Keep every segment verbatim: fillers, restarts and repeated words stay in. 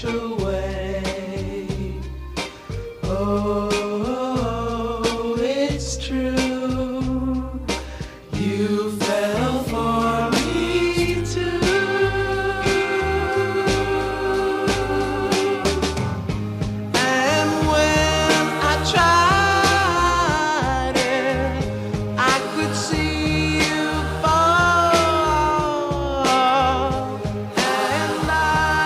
special way. Oh, it's true. You fell for me too. And when I tried it, I could see you fall. And I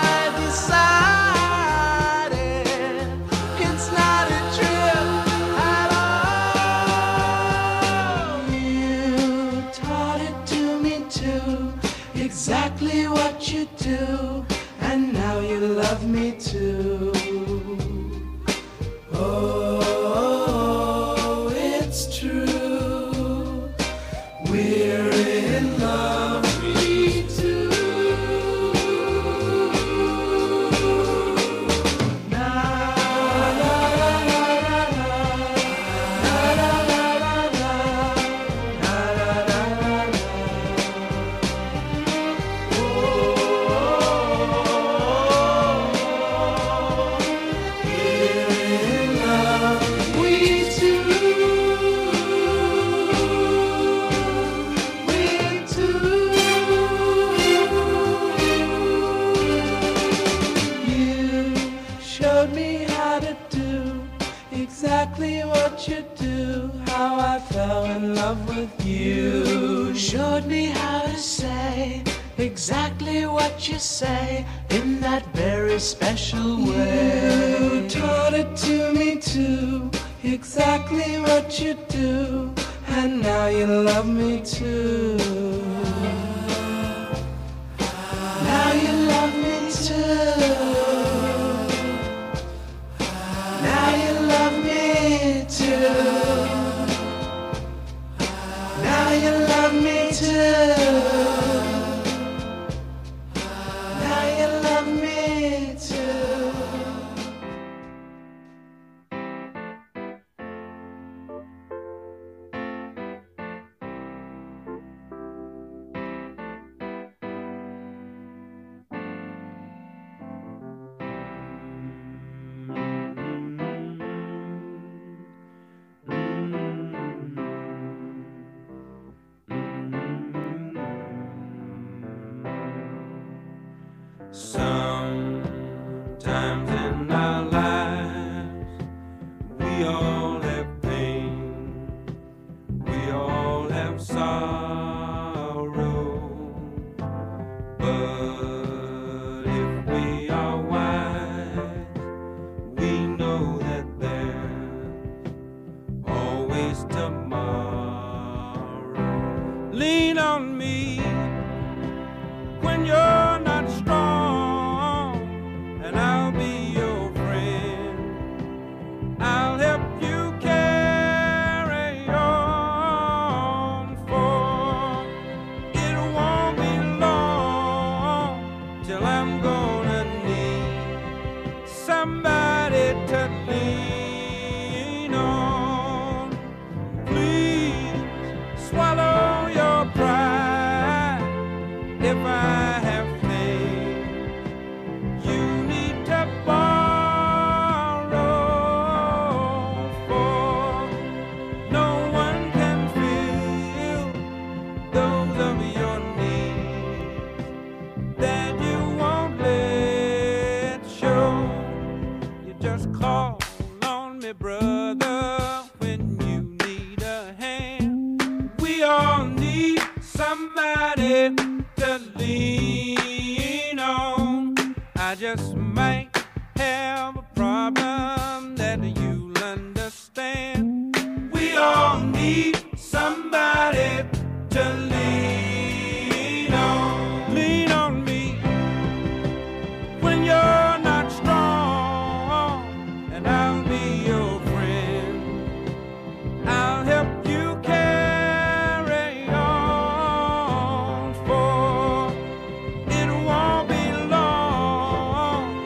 decided it's not a trip at all. You taught it to me too, exactly what you do, and now you love me too. Oh, it's true. We're in love, me too. Na la la la la la, la la la la la, la la la la la. Oh, we're in love, we too. We too. You showed me how to do exactly what you do, how I fell in love with you. Showed me how to say exactly what you say in that very special way. You taught it to me too, exactly what you do, and now you love me too. Now you love me too. Now you love me too. Now you love me too. Now you love me too. Sometimes in our lives, we all have pain, we all have sorrow. But if we are wise, we know that there's always tomorrow. Lean on me when you're not strong, and I'll be your friend. I'll help you carry on, for it won't be long till I'm gonna need somebody to lean on. Please swallow your pride if I have things you need to borrow, for no one can fill those of your needs that you won't let show. You just call on me, brother, when you need a hand. We all need somebody to lean on. I just might have a problem that you'll understand. We all need somebody to lean on. Lean on me when you're not strong, and I'll be your friend. I'll help you carry on, for it won't be long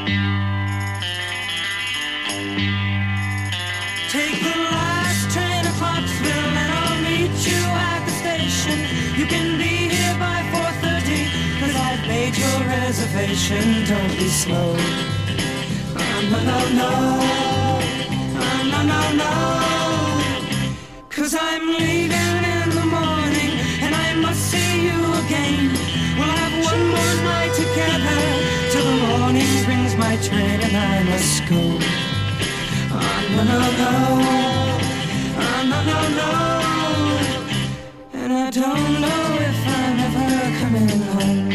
Take the last train to Clarksville and I'll meet you at the station. You can be here by four thirty, cause I've made your reservation. Don't be slow. Oh, no, no, no. Oh, no, no, no. Cause I'm leaving in the morning and I must see you again. We'll have one more night together till the morning brings my train and I must go. Oh, no, no, no. Oh, no, no, no. And I don't know if I'm ever coming home.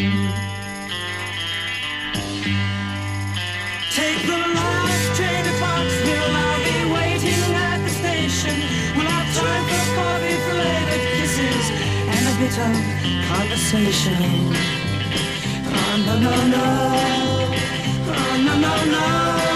Take the last train to Clarksville. I'll be waiting at the station. We'll have time for coffee, belated kisses, and a bit of conversation. Oh, no, no, no. Oh, no, no, no.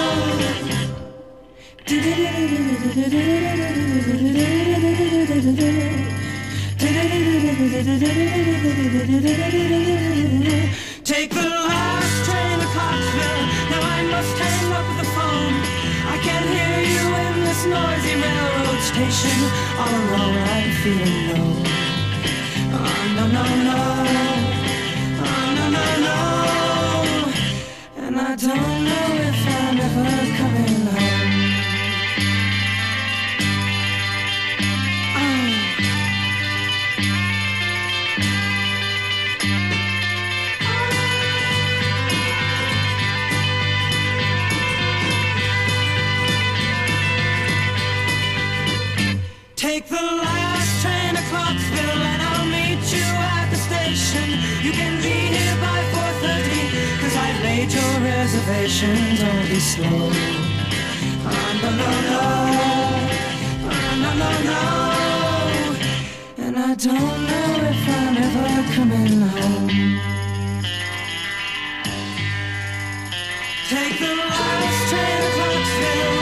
Take the last train to Clarksville. Now I must hang up the phone. I can't hear you in this noisy railroad station. All alone I'm feeling low. Oh, no, no, no. Oh, no, no, no. And I don't know if I'm ever coming home. Take the last train to Clarksville and I'll meet you at the station. You can be here by four thirty, cause I've made your reservation. Don't be slow. Oh, no, no, no. Oh, no, no, no. And I don't know if I'm ever coming home. Take the last train to Clarksville.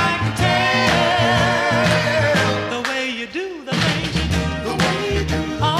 Oh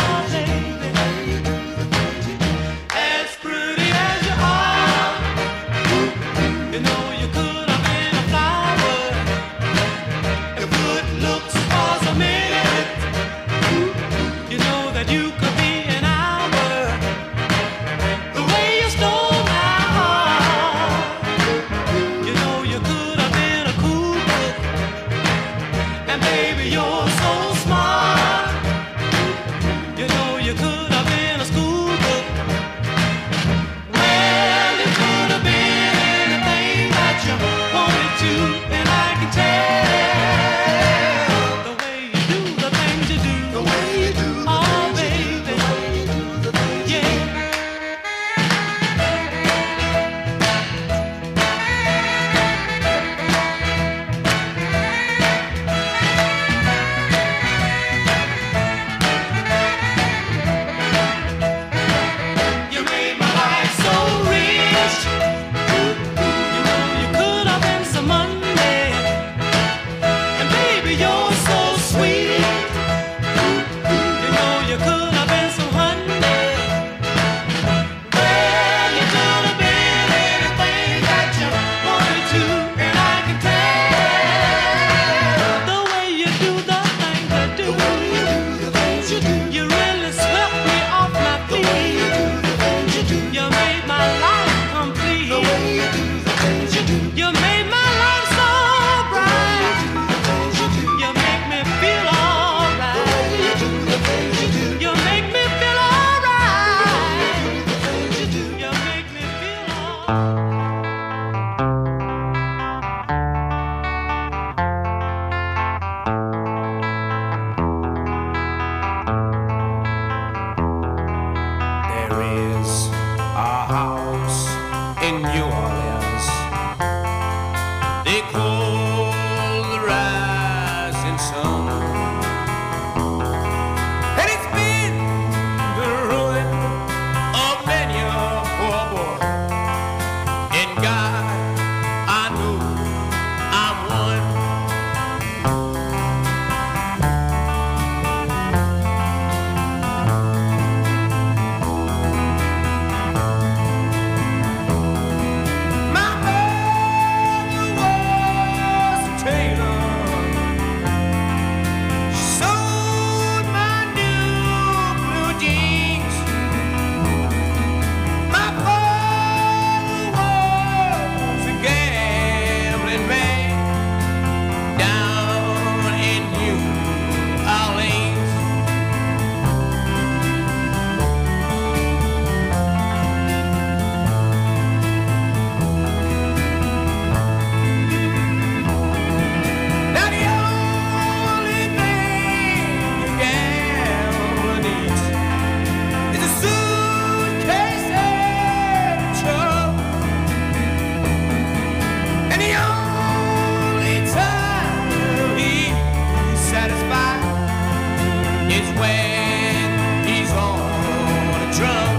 is when he's on a drum.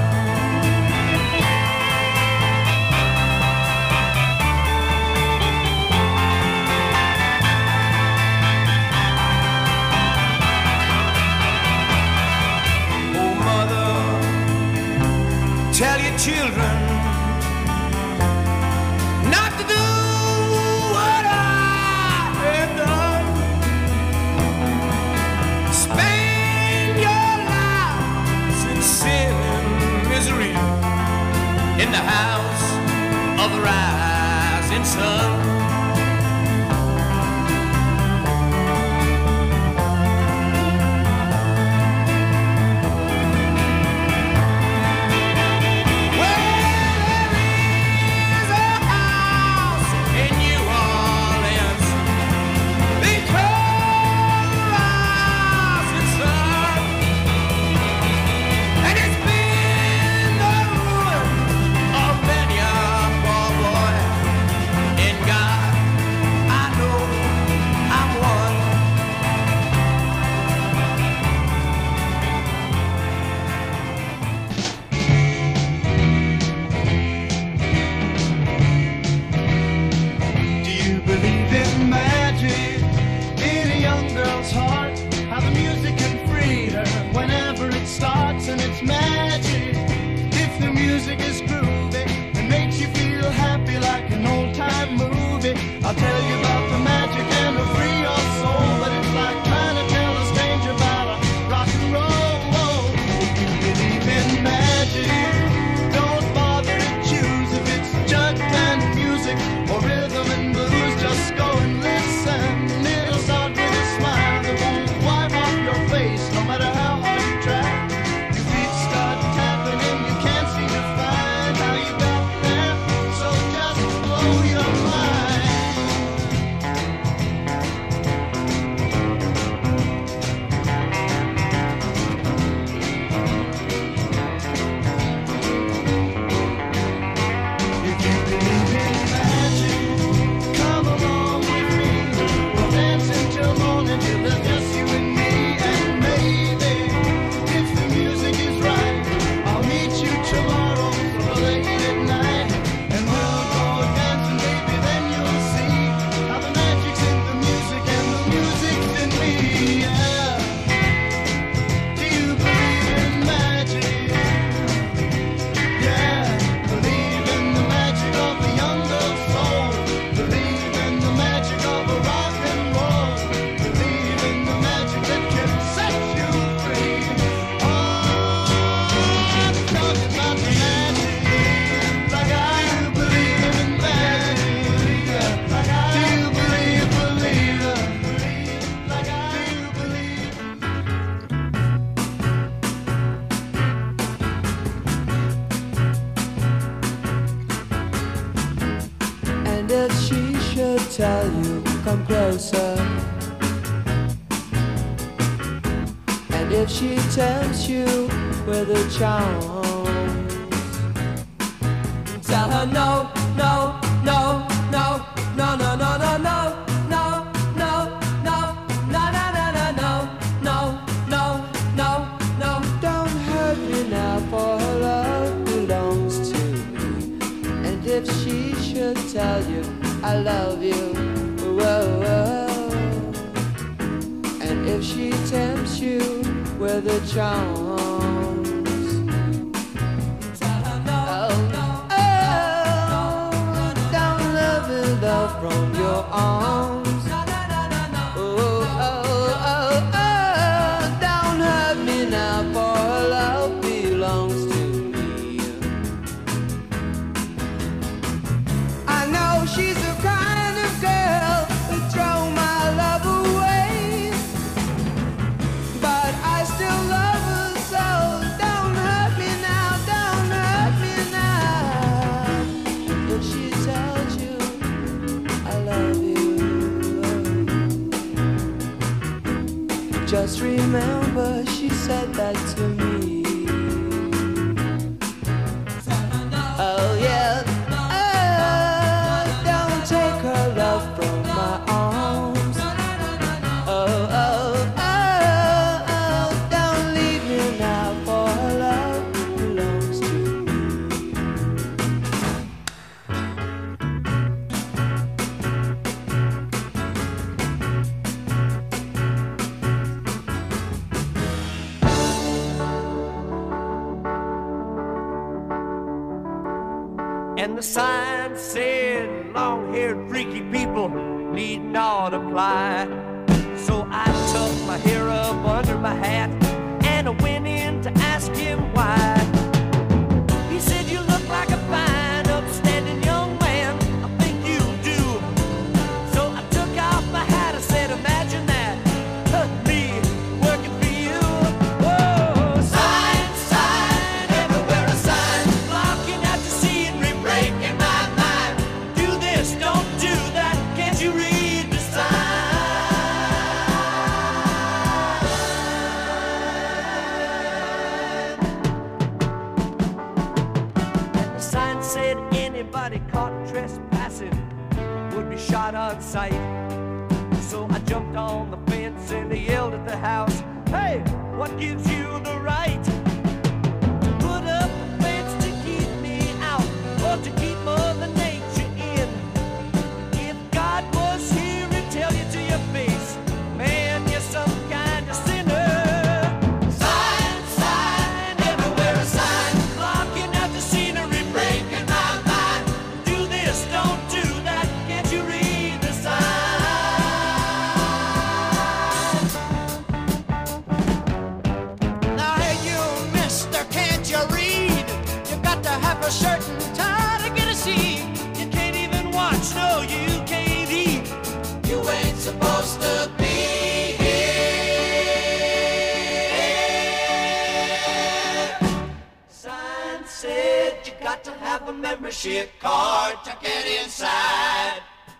Oh, mother, tell your children not to do what I have done. Spend your lives in sin and misery in the house of the rising sun. I'll tell you about the magic and it'll free your soul, but it's like trying to tell a stranger about a rock and roll. If you believe in magic, don't bother to choose if it's jug band music or rhythm and blues. Just go and listen. It'll start with a smile that won't wipe off your face, no matter how hard you try. Your feet start tapping and you can't seem to find how you got there, so just blow your mind. Tell you, come closer. And if she tempts you with her charms, tell her no, no, no, no, no, no, no, no, no, no, no, no, no, no, no, no, no, no, no. Don't hurt me now, for her love belongs to me. And if she should tell you I love you, whoa, whoa. And if she tempts you with her charms, tell her no, oh, no, oh, don't let me love from your arms. Oh, oh, oh, oh, don't hurt me now, for her love belongs to me. I know she's a kind of girl who throw my love away, but I still love her, so don't hurt me now, don't hurt me now. If she tells you I love you, just remember she said that to me. Oh yeah. From my arms, oh, oh, oh, oh, and the sign said long-haired freaky people need not apply. So I tucked my hair up under my hat and I went in to ask him why. He said, you look like a fine, upstanding young man, I think you do. So I took off my hat, I said, imagine that, huh, me working for you. Whoa, sign, sign, everywhere a sign, blocking out the scenery, breaking my mind. Do this, don't do that, can't you read the sign? Said anybody caught trespassing would be shot on sight. So I jumped on the fence and I yelled at the house, hey, what gives you the right to put up a fence to keep me out or to keep Mother Nature in? If God was here, he'd tell you to your face, man, you're some kind of sinner. Sign, sign, everywhere a sign, blocking out the scenery, breaking my mind. Do this, don't do that, can't you read the sign? Now hey you mister, can't you read? You got to have a shirt and tie to get a seat. You can't even watch, no, you can't eat. You ain't supposed to be here. Sign said you got to have a membership card to get inside.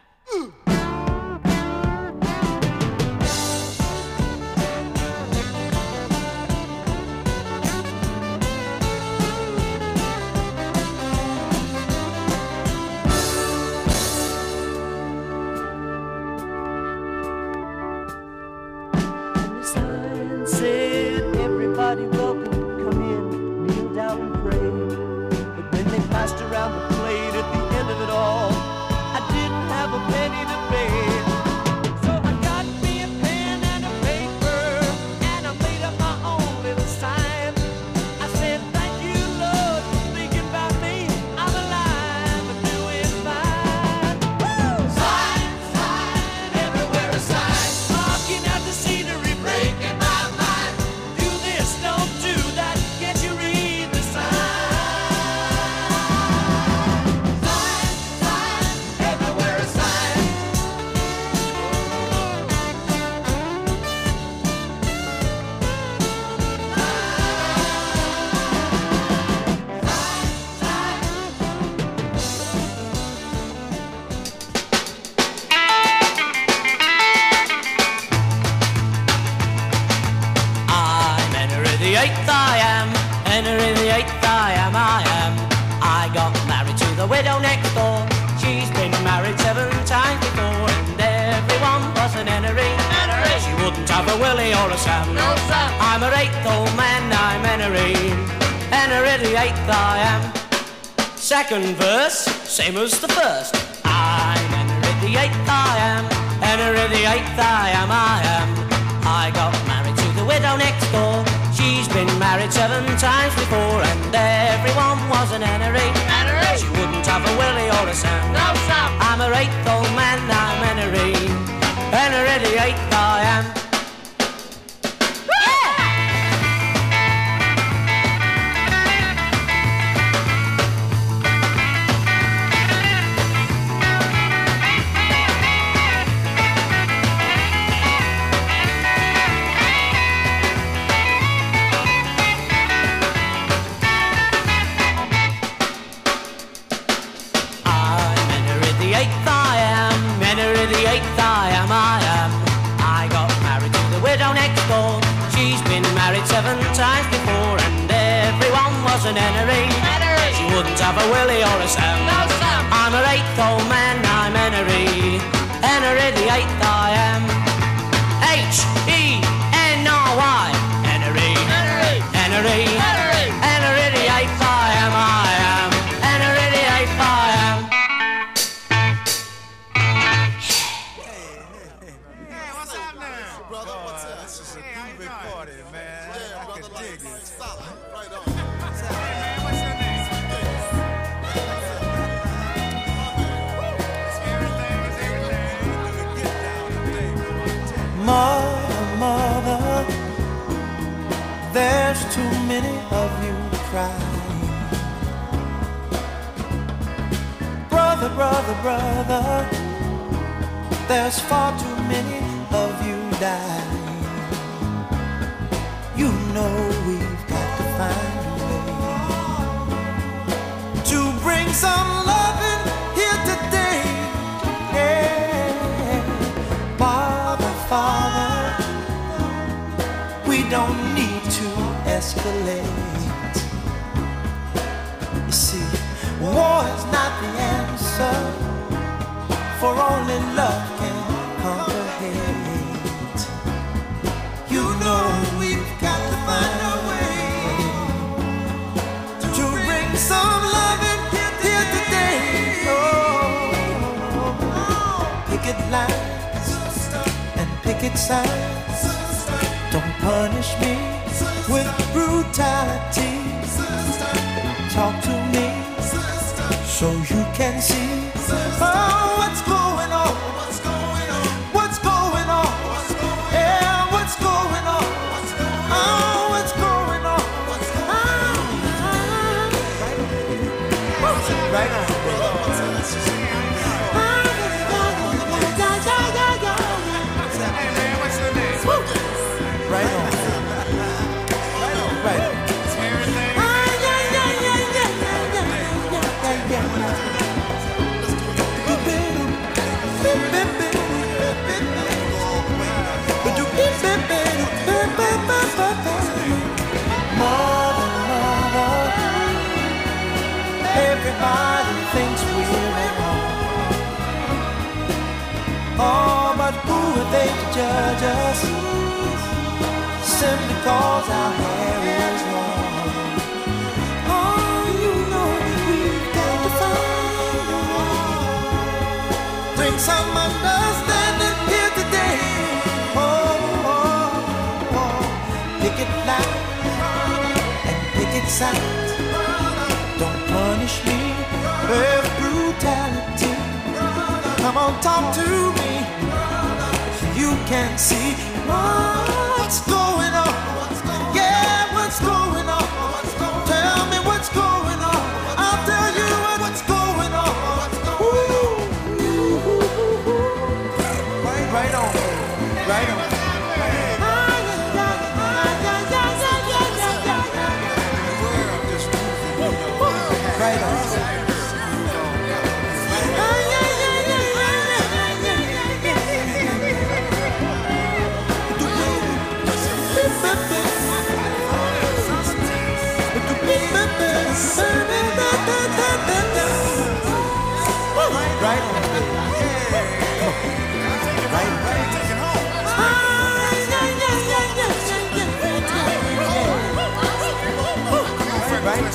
And the sign said everybody welcome, come in, kneel down and pray. But when they passed around the plate at the end of it all, I didn't have a penny to pay. So I got me a pen and a paper, and I made up my own little sign. I said, thank you, Lord, for thinking about me. I'm alive and doing fine. Woo! Sign, sign, everywhere a sign, blocking out the scenery, breaking my mind. Do this, don't do that, can't you read the sign? Sign, sign, everywhere a sign. I'm Henry the Eighth, I am. Henry the Eighth, I am, I am. I got married to the widow next door. She's been married seven times before, and everyone was an Henry. Henry. She wouldn't have a Willie or a Sam. No, Sam. I'm her eighth old man, I'm Henry. Henry the Eighth, I am. Second verse, same as the first. I'm Henry the Eighth, I am. Henry the Eighth, I am, I am. I got married to the widow next door. She's been married seven times before, and everyone was an Henry. Henry. She wouldn't have a Willie or a Sam. No, Sam. I'm her eighth old man, I'm Henry. Henry the Eighth, I am. I'm Henry the Eighth, I am. Henry the Eighth, I am, I am. I got married to the widow next door. She's been married seven times before, and everyone was an Henry. Henry. She wouldn't have a Willie or a Sam. No, Sam. I'm her eighth old man, I'm Henry. Henry the Eighth, I am. H E N R Y. Henry. Henry. Henry. Henry. Henry the Eighth, I am, I am. Henry the Eighth, I am. Hey, what's up now? Brother, what's up? This is a groovy party, man. Yeah, brother, I can dig it. Solid. Right on. Hey, man, what's your name? There's too many of you crying. Brother, brother, brother, there's far too many of you dying. You know we've got to find a way to bring some loving here today. Yeah. Father, Father, we don't need to escalate. You see, war is not the answer, for only love can conquer hate. You know we've got to find a way to bring some love in here today. Oh, picket lines and picket signs, don't punish me with brutality. Talk to me so you can see. Oh, what's going on? What's going on? What's going on? Yeah, what's going on? Oh, what's going on? Oh, right on. Hey man, what's your name? Right on. Right on. Right on. Everything. Mother, mother, everybody thinks we're at home. Oh, but who are they to judge us? Simply cause our hair is long. Oh, you know we've got to find a way. Bring some understanding here today. Oh, oh, oh. Picket line and picket signs, don't punish me with brutality. Come on, talk to me so you can see what's going on. Yeah, what's going on? Tell me what's going on. I'll tell you what's going on. Ooh. Right on, right on. Right on. Right on. Right, right. Right.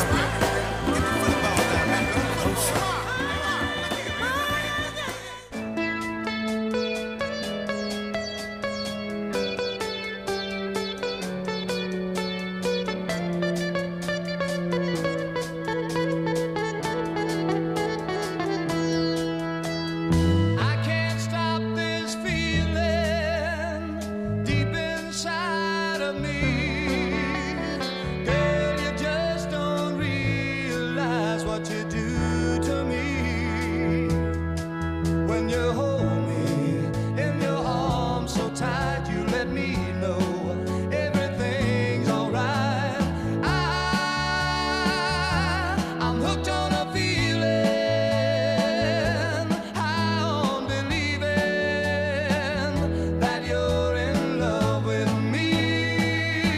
That you're in love with me.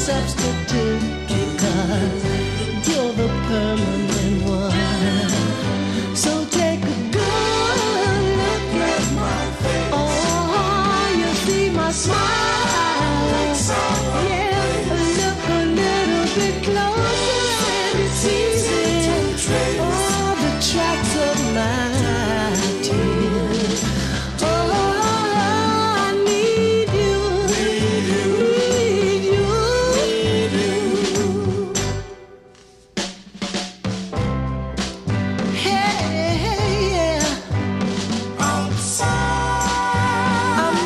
substitute because you're the permanent one. So take a good look at my face. Oh, you see my smile. Yeah, look a little bit closer and it's easy. All the tracks of my tears. Oh, I need you, need you, need you. Hey, yeah. Outside, I'm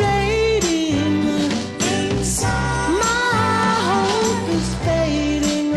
masquerading inside. My hope is fading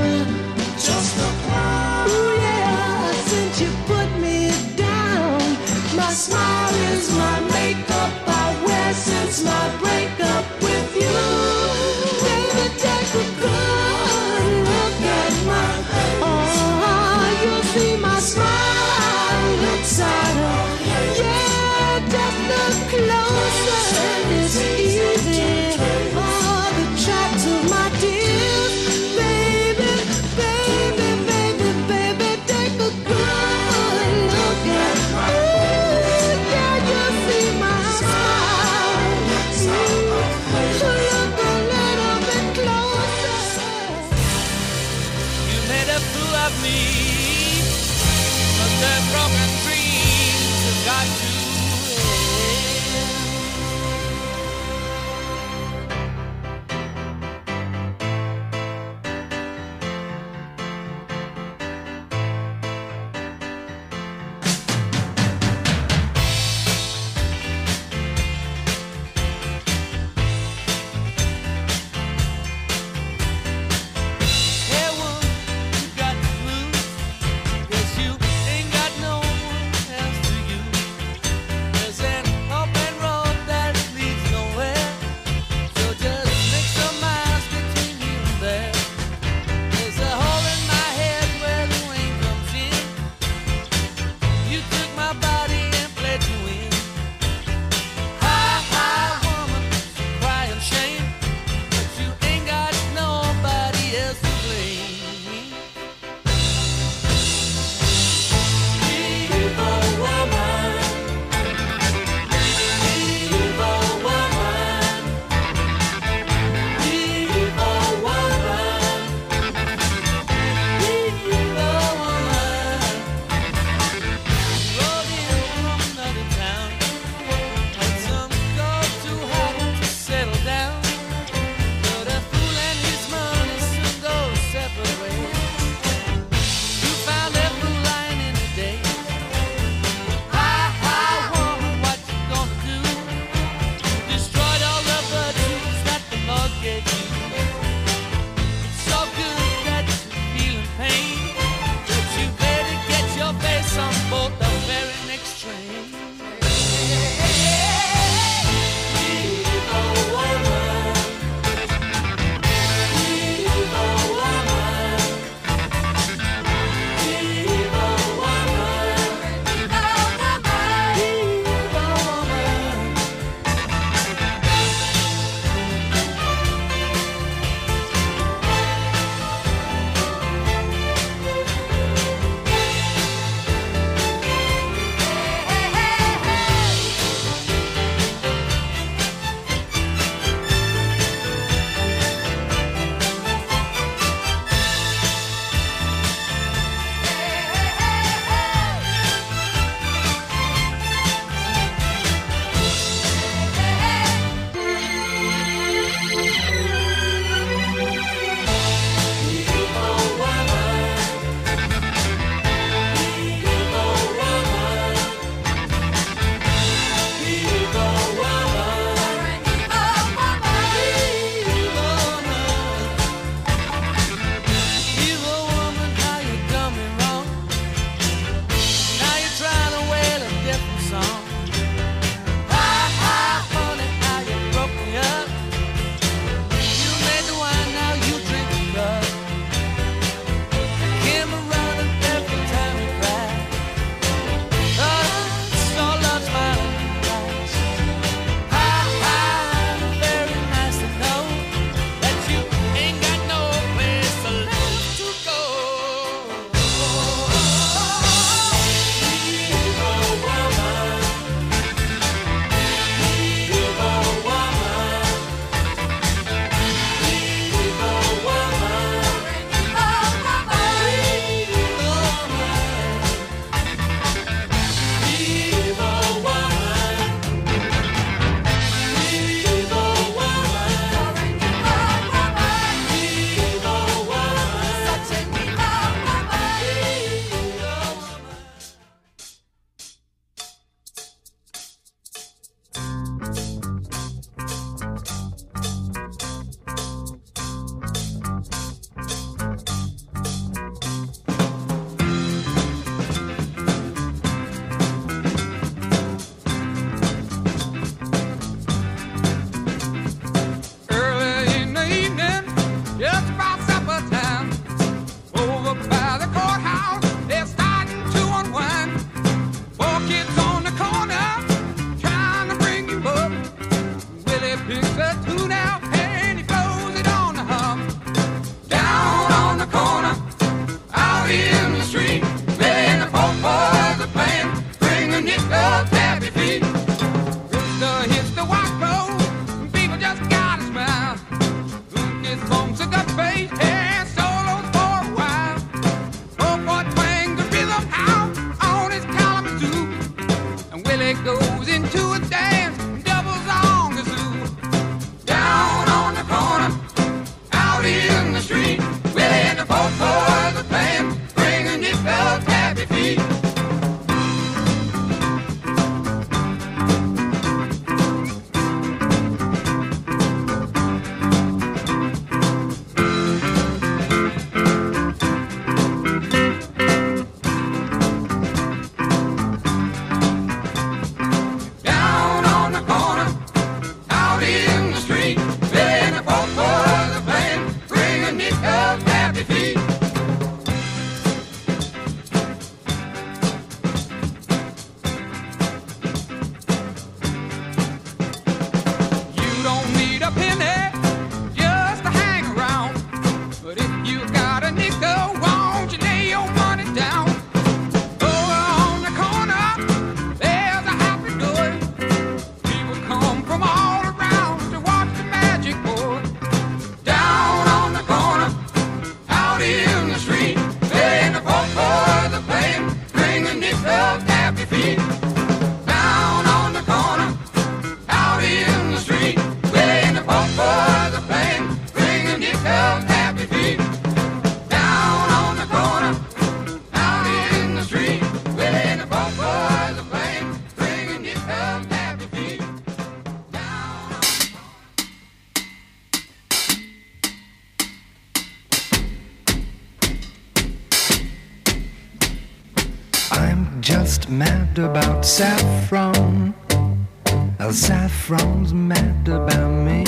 just mad about saffron. Uh, saffron's mad about me.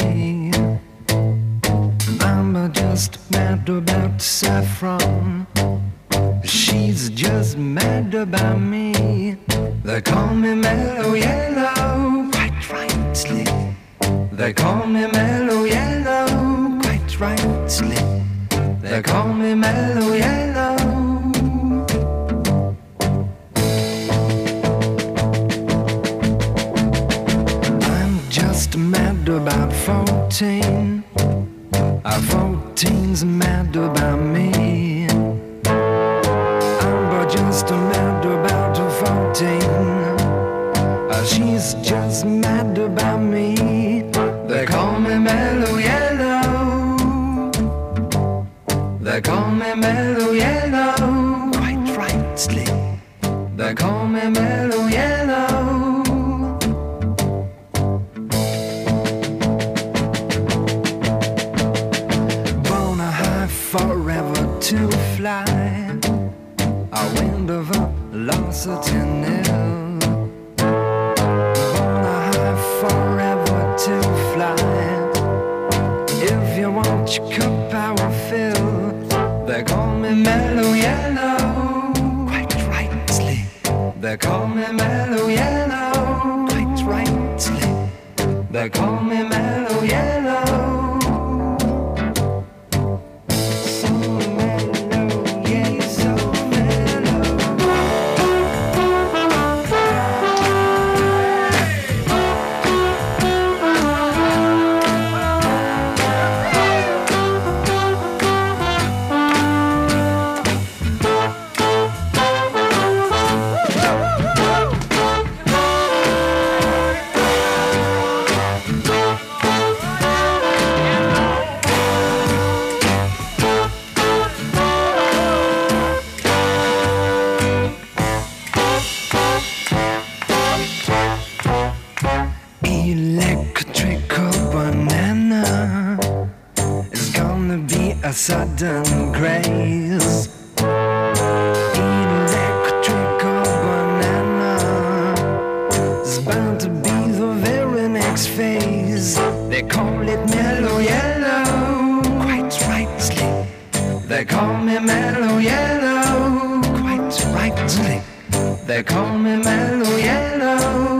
I'm uh, just mad about saffron. She's just mad about me. They call me Mellow Yellow, quite rightly. They call me Mellow Yellow, quite rightly. They call me Mellow Yellow. I'm just mad about fourteen. Uh, fourteen's mad about me. I'm just mad about fourteen. Uh, she's just mad about me. They call me Mellow Yellow. They call me Mellow Yellow, quite rightly. They call me Mellow Yellow. Born a high forever to fly. I wind of up, lost a nil. Born a high forever to fly. If you want your cup, I will fill. They call me Mellow Yellow, quite rightly. They call me Mellow Yellow, quite rightly. They call me Mellow Yellow. Sudden grace, electrical banana is bound to be the very next phase. They call it Mellow Yellow, quite rightly. They call me Mellow Yellow, quite rightly. They call me Mellow Yellow.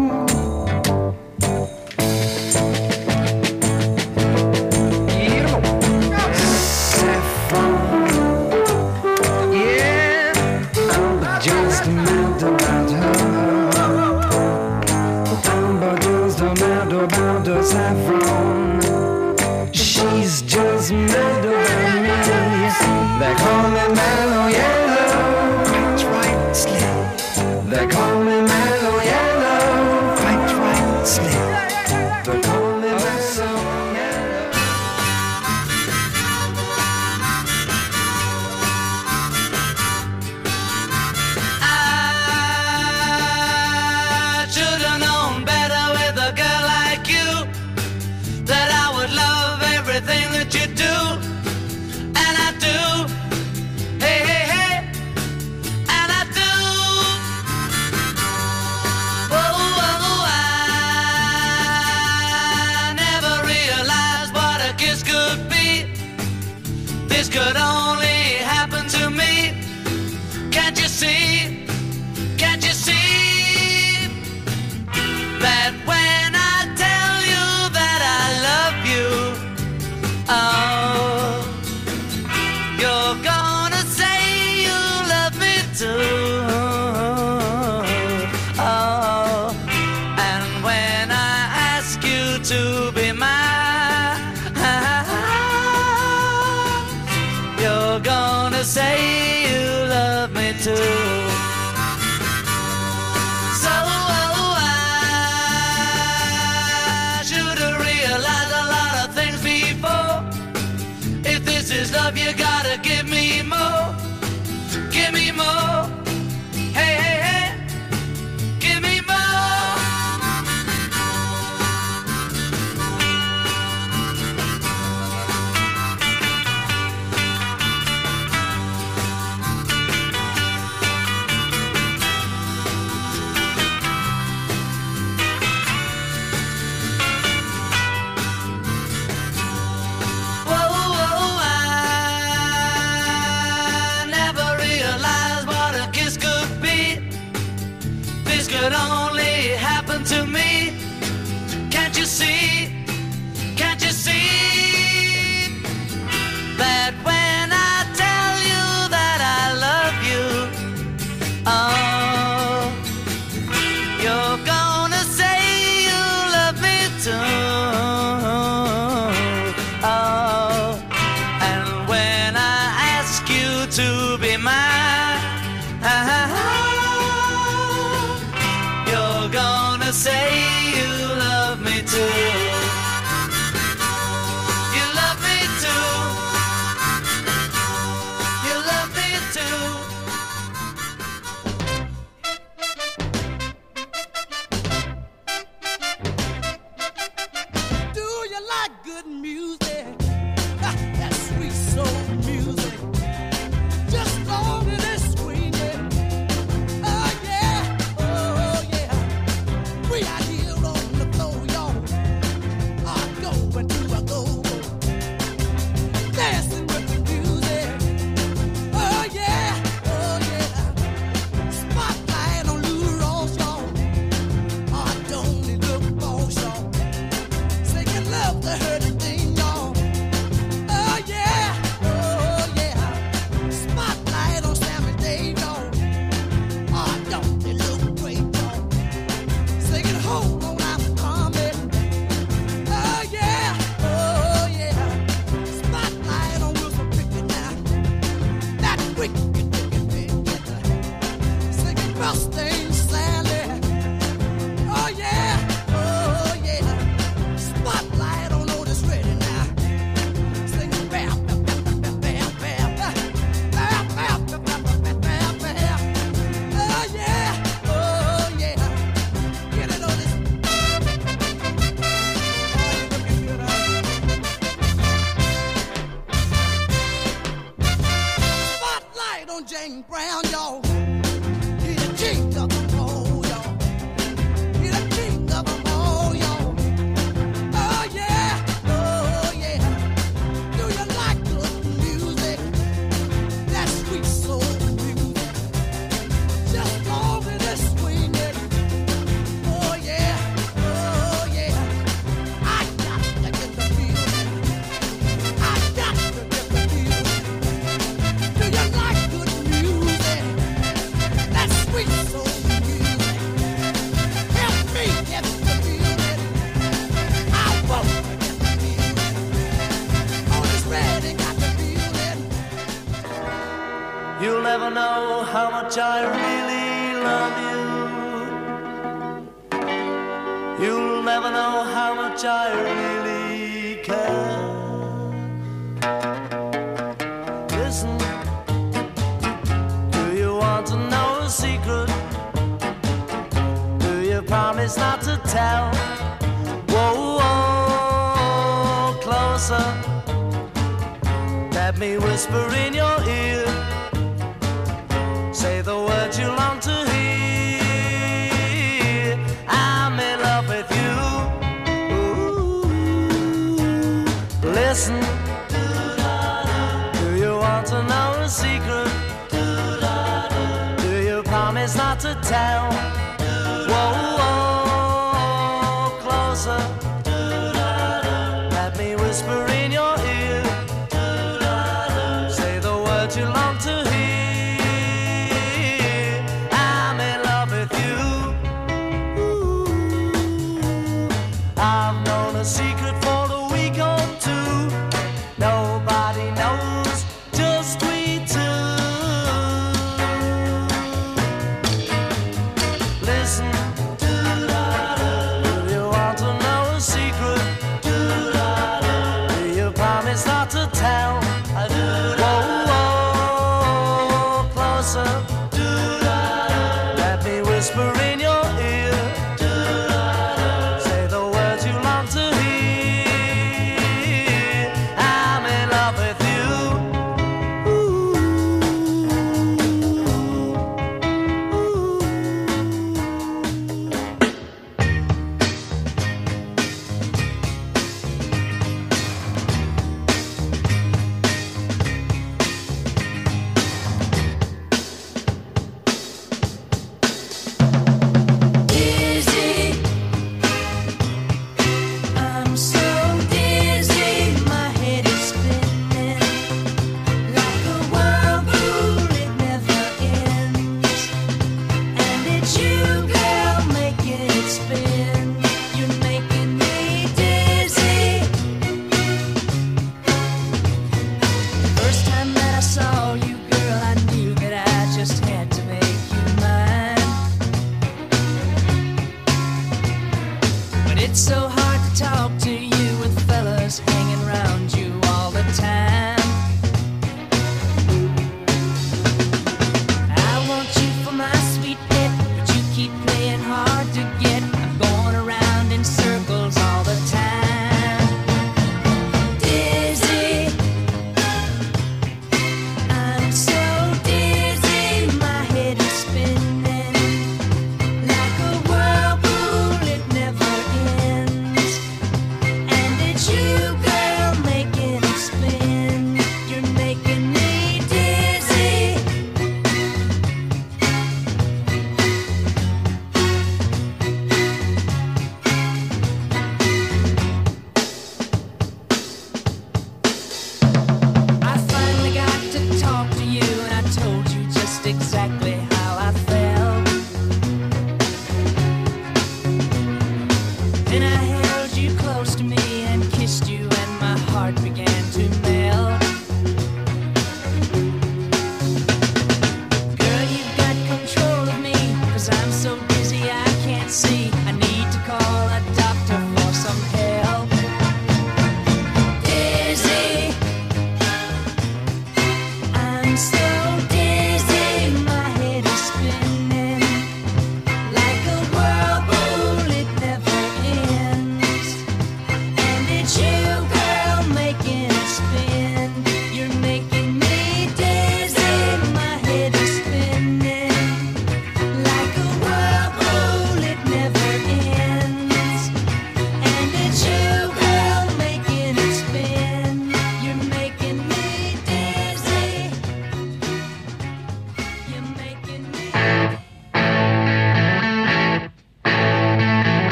Saffron, she's just mad about me. They call me Mellow Yellow, quite rightly. They call me Mellow Yellow, quite rightly. They call me Mellow Yellow. I should have known better with a girl like you, that I would love everything that you do, and I do, hey, hey, hey, and I do. Oh, oh, I never realized what a kiss could be. This could only happen to me. Can't you see, can't you see, that when I tell you that I love you, oh, you're gonna say you love me too. Oh, and when I ask you to be mine, you're gonna say you love me too. So oh, I should have realized a lot of things before. If this is love, you gotta give me more. Give me more. Hey, hey, hey. Give me more. I really love you. You'll never know how much I really care. Listen, do you want to know a secret? Do you promise not to tell? Whoa, whoa, closer. Let me whisper in your ear. Say the words you long to hear. I'm in love with you. Ooh. Listen, do you want to know a secret? Do you promise not to tell? Whoa, whoa, closer. Let me whisper in your ear. Say the words you long to hear. Secret for a week or two. Nobody knows, just we two. Listen, do you want to know a secret? Do you promise not to tell? Whoa, whoa, closer. Let me whisper in your ear. Say the words you long to hear.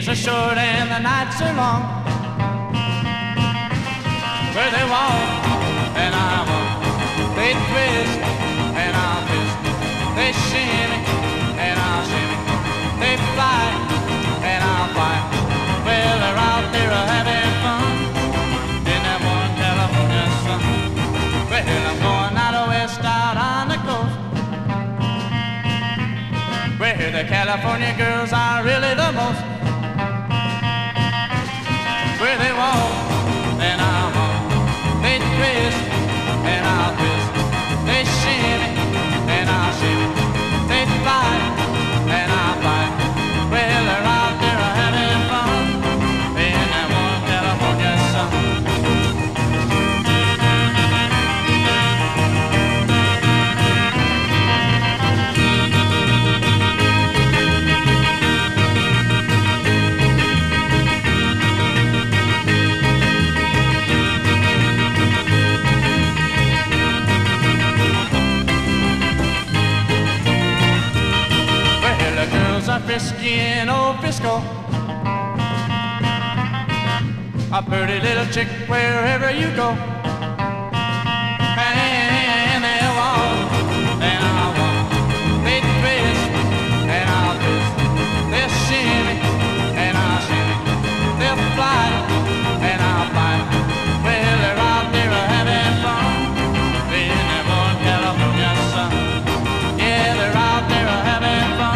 days are short and the nights are long. Where they walk and I walk, they twist and I'll twist, they shimmy and I'll shimmy, they fly and I'll fly. Well, they're out there having fun in that one California sun. Well, I'm going out west, out on the coast, where the California girls are really the most. Where they walk and I walk, they twist and I'll twist, they shimmy and I'll shimmy, they fly and I'll fly. Well, they're out there having fun in that one California sun. Frisky in old Frisco, a pretty little chick wherever you go.